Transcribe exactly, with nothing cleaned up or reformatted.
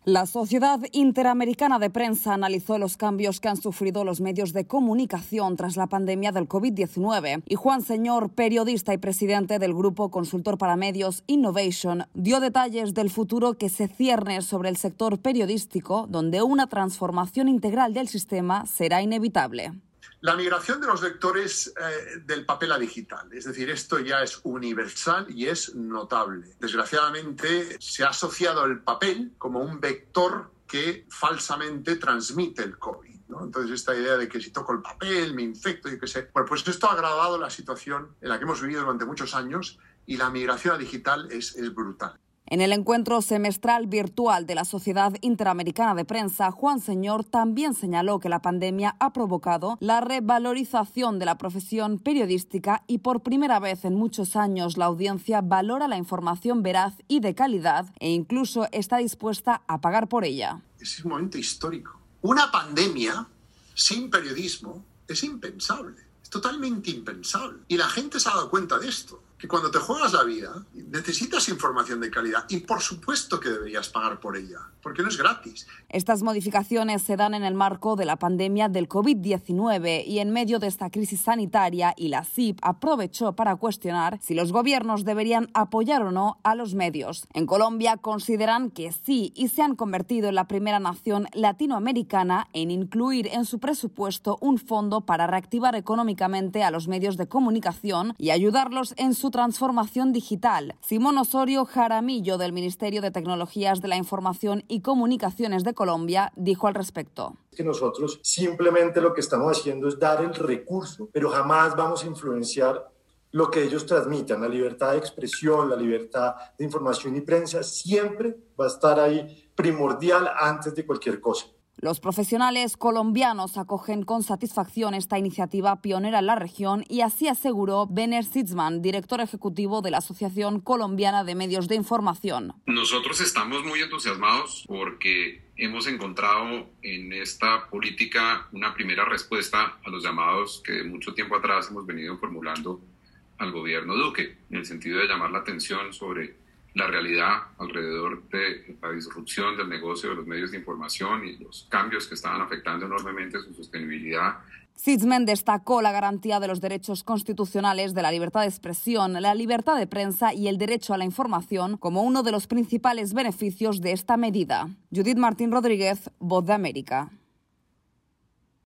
La Sociedad Interamericana de Prensa analizó los cambios que han sufrido los medios de comunicación tras la pandemia del COVID diecinueve y Juan Señor, periodista y presidente del grupo consultor para medios Innovation, dio detalles del futuro que se cierne sobre el sector periodístico, donde una transformación integral del sistema será inevitable. La migración de los lectores eh, del papel a digital, es decir, esto ya es universal y es notable. Desgraciadamente se ha asociado el papel como un vector que falsamente transmite el COVID, ¿no? Entonces esta idea de que si toco el papel me infecto y qué sé. Bueno, pues esto ha agravado la situación en la que hemos vivido durante muchos años y la migración a digital es, es brutal. En el encuentro semestral virtual de la Sociedad Interamericana de Prensa, Juan Señor también señaló que la pandemia ha provocado la revalorización de la profesión periodística y por primera vez en muchos años la audiencia valora la información veraz y de calidad e incluso está dispuesta a pagar por ella. Es un momento histórico. Una pandemia sin periodismo es impensable, es totalmente impensable. Y la gente se ha dado cuenta de esto. Que cuando te juegas la vida necesitas información de calidad y por supuesto que deberías pagar por ella, porque no es gratis. Estas modificaciones se dan en el marco de la pandemia del COVID diecinueve y en medio de esta crisis sanitaria, y la C I P aprovechó para cuestionar si los gobiernos deberían apoyar o no a los medios. En Colombia consideran que sí y se han convertido en la primera nación latinoamericana en incluir en su presupuesto un fondo para reactivar económicamente a los medios de comunicación y ayudarlos en su transformación digital. Simón Osorio Jaramillo, del Ministerio de Tecnologías de la Información y Comunicaciones de Colombia, dijo al respecto. Que nosotros simplemente lo que estamos haciendo es dar el recurso, pero jamás vamos a influenciar lo que ellos transmitan. La libertad de expresión, la libertad de información y prensa siempre va a estar ahí primordial antes de cualquier cosa. Los profesionales colombianos acogen con satisfacción esta iniciativa pionera en la región y así aseguró Benner Sitzman, director ejecutivo de la Asociación Colombiana de Medios de Información. Nosotros estamos muy entusiasmados porque hemos encontrado en esta política una primera respuesta a los llamados que de mucho tiempo atrás hemos venido formulando al gobierno Duque, en el sentido de llamar la atención sobre la realidad alrededor de la disrupción del negocio de los medios de información y los cambios que estaban afectando enormemente su sostenibilidad. Sitzman destacó la garantía de los derechos constitucionales de la libertad de expresión, la libertad de prensa y el derecho a la información como uno de los principales beneficios de esta medida. Judith Martín Rodríguez, Voz de América.